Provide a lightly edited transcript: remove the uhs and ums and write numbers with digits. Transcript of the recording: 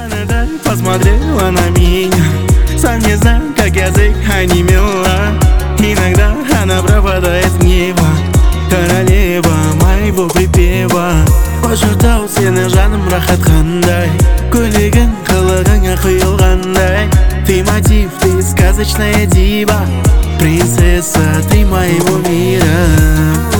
Она посмотрела на меня, сам не знаю, как язык онемела. Иногда она пропадает в небо, королева моего припева. Пожыртау сені жаным рахат қандай, көйлегің қылығыңа құйылғандай. Ты мотив, ты сказочная дива, принцесса, ты моего мира.